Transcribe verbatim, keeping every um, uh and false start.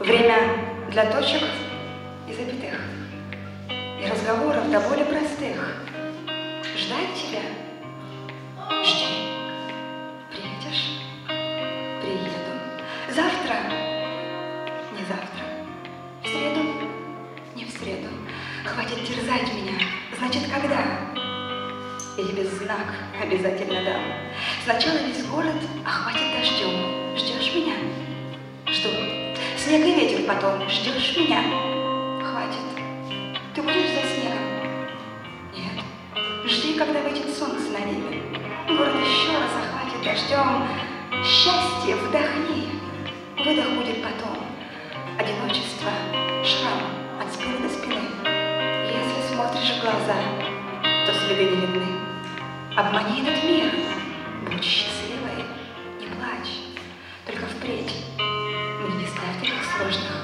Время для точек и запятых, и разговоров до более простых. Ждать тебя? Жди. Приедешь? Приеду. Завтра? Не завтра. В среду? Не в среду. Хватит терзать меня. Значит, когда? Я тебе знак обязательно дам. Сначала весь город охватит дождем. Ждешь меня? Жду. Снег и ветер потом. Ждешь меня? Хватит. Ты будешь за снегом? Нет. Жди, когда выйдет солнце на небе. Город еще раз охватит дождем. Счастье вдохни. Выдох будет потом. Одиночество, шрам от спины до спины. Если смотришь в глаза, то следы не видны. Обмани этот мир. Будь счастливой, не плачь. Только впредь мне не ставь таких сложных